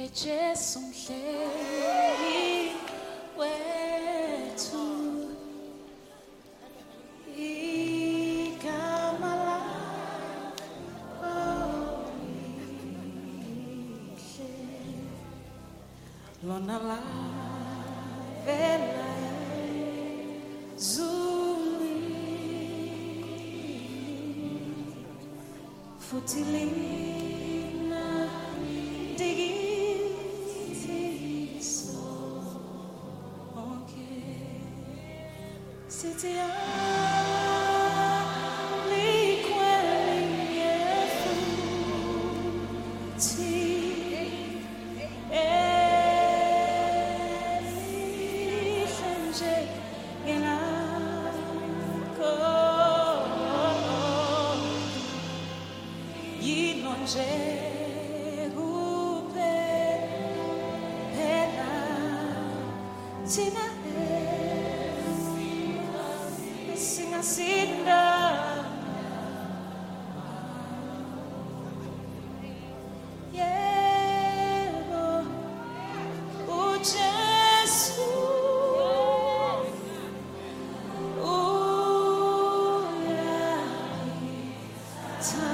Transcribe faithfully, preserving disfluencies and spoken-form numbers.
Jesu mhleli wethu igama lakho lihle lona lavela ezulwini futhi lina dikithi sonke sithi alikwelinye futhi elihle nje ngelakho yilo nje kuphela thina singasinda yebo uJesu uyaphi